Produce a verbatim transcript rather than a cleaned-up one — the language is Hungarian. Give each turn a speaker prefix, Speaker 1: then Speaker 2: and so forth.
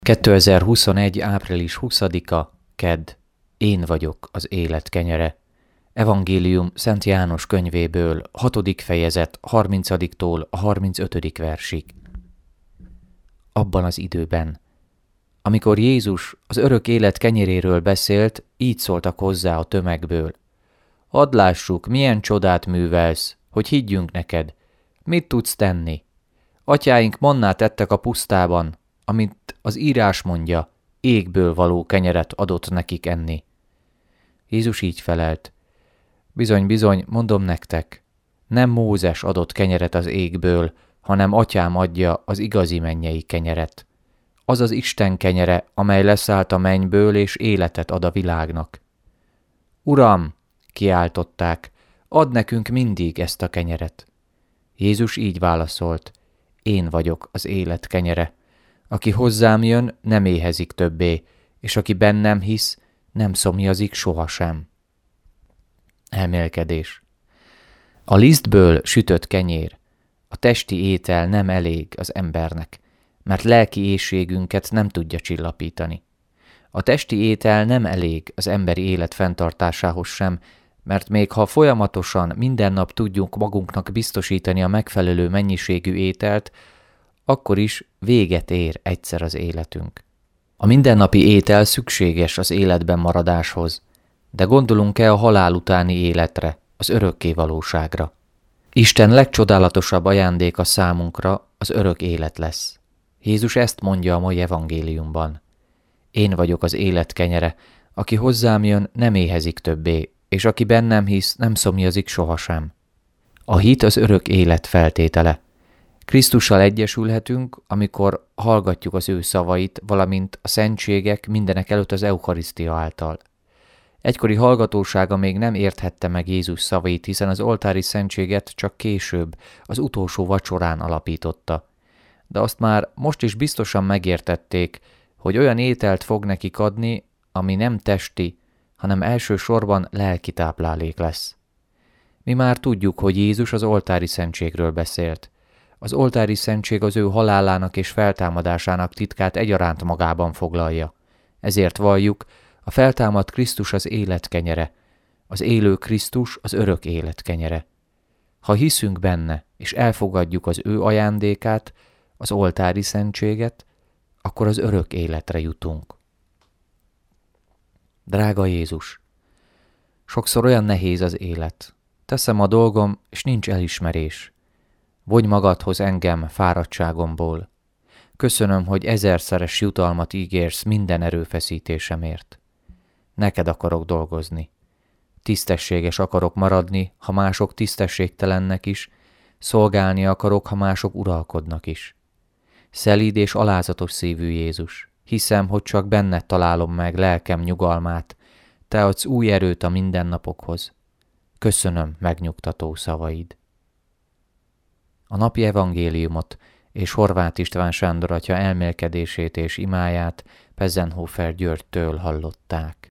Speaker 1: kétezer-huszonegy. április huszadika. Kedd. Én vagyok az élet kenyere. Evangélium Szent János könyvéből, hatodik fejezet, harmincadiktól a harmincötödik versig. Abban az időben, amikor Jézus az örök élet kenyeréről beszélt, így szóltak hozzá a tömegből. Hadd lássuk, milyen csodát művelsz, hogy higgyünk neked. Mit tudsz tenni? Atyáink mannát ettek a pusztában, amit az írás mondja, égből való kenyeret adott nekik enni. Jézus így felelt. Bizony, bizony, mondom nektek, nem Mózes adott kenyeret az égből, hanem Atyám adja az igazi mennyei kenyeret. Az az Isten kenyere, amely leszállt a mennyből és életet ad a világnak. Uram, kiáltották, add nekünk mindig ezt a kenyeret. Jézus így válaszolt, én vagyok az élet kenyere. Aki hozzám jön, nem éhezik többé, és aki bennem hisz, nem szomjazik sohasem. Elmélkedés. A lisztből sütött kenyér, a testi étel nem elég az embernek, mert lelki éhségünket nem tudja csillapítani. A testi étel nem elég az emberi élet fenntartásához sem, mert még ha folyamatosan minden nap tudjuk magunknak biztosítani a megfelelő mennyiségű ételt, akkor is véget ér egyszer az életünk. A mindennapi étel szükséges az életben maradáshoz, de gondolunk-e a halál utáni életre, az örökké valóságra? Isten legcsodálatosabb ajándéka számunkra az örök élet lesz. Jézus ezt mondja a mai evangéliumban. Én vagyok az élet kenyere, aki hozzám jön, nem éhezik többé, és aki bennem hisz, nem szomjazik sohasem. A hit az örök élet feltétele. Krisztussal egyesülhetünk, amikor hallgatjuk az ő szavait, valamint a szentségek mindenek előtt az eucharisztia által. Egykori hallgatósága még nem érthette meg Jézus szavait, hiszen az oltári szentséget csak később, az utolsó vacsorán alapította. De azt már most is biztosan megértették, hogy olyan ételt fog nekik adni, ami nem testi, hanem elsősorban lelki táplálék lesz. Mi már tudjuk, hogy Jézus az oltári szentségről beszélt. Az oltári szentség az ő halálának és feltámadásának titkát egyaránt magában foglalja. Ezért valljuk, a feltámadt Krisztus az élet kenyere, az élő Krisztus az örök élet kenyere. Ha hiszünk benne, és elfogadjuk az ő ajándékát, az oltári szentséget, akkor az örök életre jutunk. Drága Jézus! Sokszor olyan nehéz az élet. Teszem a dolgom, és nincs elismerés. Vonj magadhoz engem fáradtságomból. Köszönöm, hogy ezerszeres jutalmat ígérsz minden erőfeszítésemért. Neked akarok dolgozni. Tisztességes akarok maradni, ha mások tisztességtelennek is, szolgálni akarok, ha mások uralkodnak is. Szelíd és alázatos szívű Jézus, hiszem, hogy csak benned találom meg lelkem nyugalmát, te adsz új erőt a mindennapokhoz. Köszönöm megnyugtató szavaid. A napi evangéliumot és Horváth István Sándor atya elmélkedését és imáját Pezzenhofer Györgytől hallották.